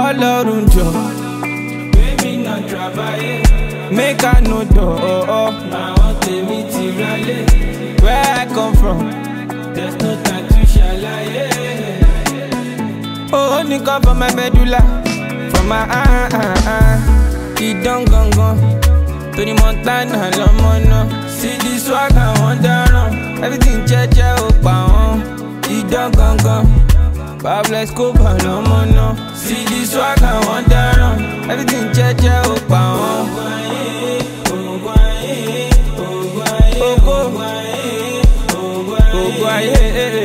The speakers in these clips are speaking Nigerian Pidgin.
Ọlọ́run jọ, Baby not travailler. make I no door. Àwọn tèmi ti ralé. Where I come from, There's no time to ṣàlàyé. oh, only come from my medulla, from my Ìdán gangan, to the Montana lọ́mọ náà. See the swag àwọn dáràn, everything jẹ́jẹ́ ó pa wọ́n. Ìdán gangan, Pablo Escobar lọ́mọ náà. See the swag àwọn dáràn, everything jẹ́jẹ́ ó pa wọ́n. Gbogbo ayé,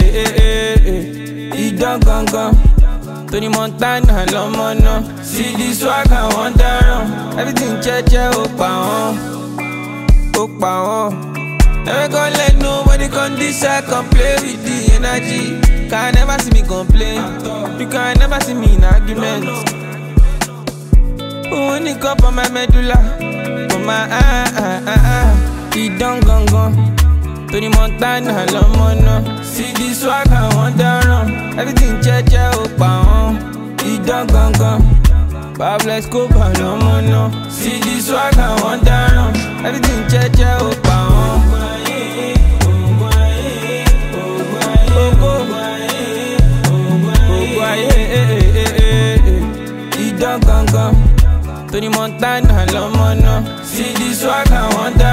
Ìdán gangan, to the Montana lọ́mọ náà. See the swag àwọn dáràn, everything jẹ́jẹ́ ó pa wọ́n. Ó pa wọ́n. Never gonna let nobody come this side come play with the energy. Can never see me complain. You can never see me in argument. Only cup on my medulla, for my Ìdán gangan, to the Montana lọ́mọ náà. See the swag àwọn dáràn, everything jẹ́jẹ́ ó pa wọ́n. Ìdán gangan, Pablo Escobar lọ́mọ náà. See the swag àwọn dáràn, everything jẹ́jẹ́ ó pa wọ́n. Gbogbo ayé, Ìdán gangan, to the Montana lọ́mọ náà. See the swag àwọn dáràn.